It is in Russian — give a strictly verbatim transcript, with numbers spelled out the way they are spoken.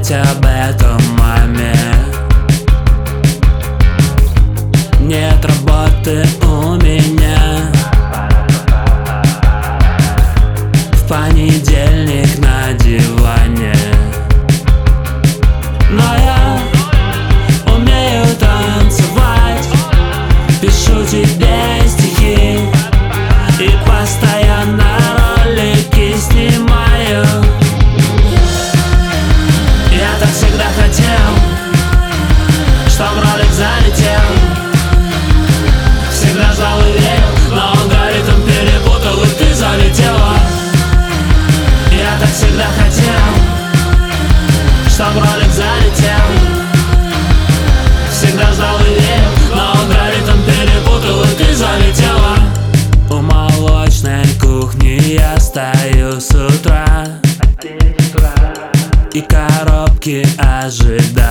сказать об этом маме. Нет работы у меня. В понедельник на диване. Но я умею танцевать, пишу тебе стихи и постоянно ролики снимаю. Я так всегда хотел, чтоб ролик залетел. Всегда ждал и верил, но алгоритм перепутал, и ты залетела. Я так всегда хотел, чтоб ролик залетел. Всегда ждал и верил, но алгоритм перепутал, и ты залетела. У молочной кухни я стою с утра и коробки ожидаю.